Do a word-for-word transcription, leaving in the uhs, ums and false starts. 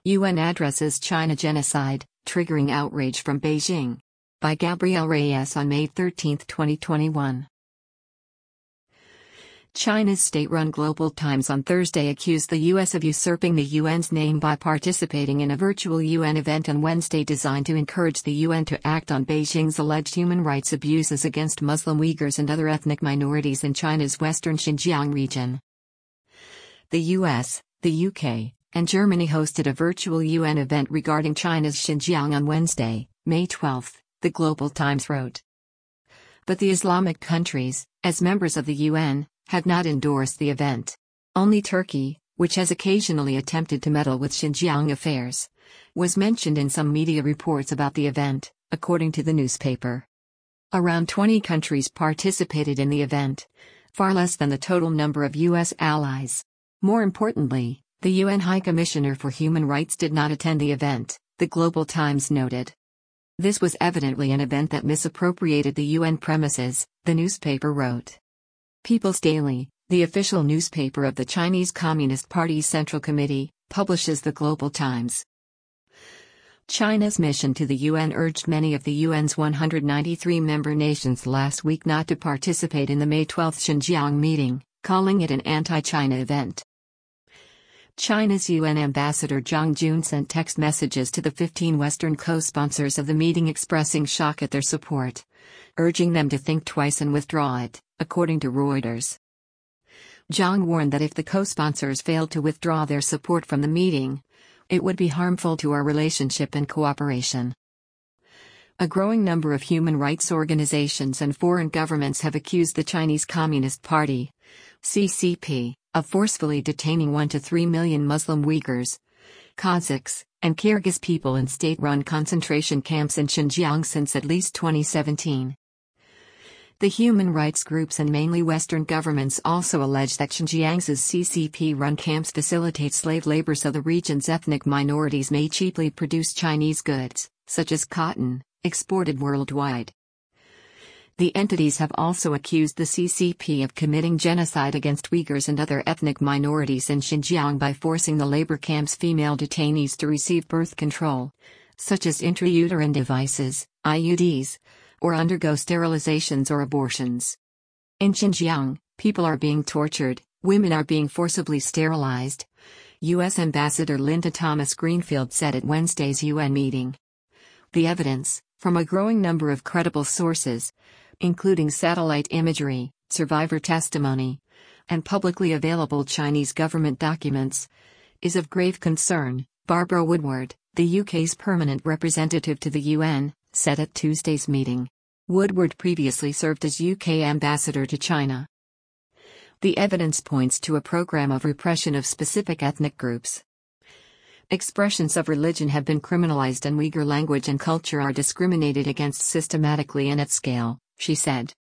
U N addresses China genocide, triggering outrage from Beijing. By Gabriel Reyes on May thirteenth, twenty twenty-one. China's state-run Global Times on Thursday accused the U S of usurping the U N's name by participating in a virtual U N event on Wednesday designed to encourage the U N to act on Beijing's alleged human rights abuses against Muslim Uyghurs and other ethnic minorities in China's western Xinjiang region. The U S, the U K, and Germany hosted a virtual U N event regarding China's Xinjiang on Wednesday, May twelfth, the Global Times wrote. But the Islamic countries, as members of the U N, had not endorsed the event. Only Turkey, which has occasionally attempted to meddle with Xinjiang affairs, was mentioned in some media reports about the event, according to the newspaper. Around twenty countries participated in the event, far less than the total number of U S allies. More importantly, the U N High Commissioner for Human Rights did not attend the event, the Global Times noted. This was evidently an event that misappropriated the U N premises, the newspaper wrote. People's Daily, the official newspaper of the Chinese Communist Party's Central Committee, publishes the Global Times. China's mission to the U N urged many of the U N's one hundred ninety-three member nations last week not to participate in the May twelfth Xinjiang meeting, calling it an anti-China event. China's U N ambassador Zhang Jun sent text messages to the fifteen Western co-sponsors of the meeting expressing shock at their support, urging them to think twice and withdraw it, according to Reuters. Zhang warned that if the co-sponsors failed to withdraw their support from the meeting, it would be harmful to our relationship and cooperation. A growing number of human rights organizations and foreign governments have accused the Chinese Communist Party, C C P, of forcefully detaining one to three million Muslim Uyghurs, Kazakhs, and Kyrgyz people in state-run concentration camps in Xinjiang since at least twenty seventeen. The human rights groups and mainly Western governments also allege that Xinjiang's C C P-run camps facilitate slave labor so the region's ethnic minorities may cheaply produce Chinese goods, such as cotton, exported worldwide. The entities have also accused the C C P of committing genocide against Uyghurs and other ethnic minorities in Xinjiang by forcing the labor camp's female detainees to receive birth control, such as intrauterine devices, I U Ds, or undergo sterilizations or abortions. In Xinjiang, people are being tortured, women are being forcibly sterilized, U S Ambassador Linda Thomas-Greenfield said at Wednesday's U N meeting. The evidence, from a growing number of credible sources, including satellite imagery, survivor testimony, and publicly available Chinese government documents, is of grave concern, Barbara Woodward, the U K's permanent representative to the U N, said at Tuesday's meeting. Woodward previously served as U K ambassador to China. The evidence points to a program of repression of specific ethnic groups. Expressions of religion have been criminalized and Uyghur language and culture are discriminated against systematically and at scale, she said.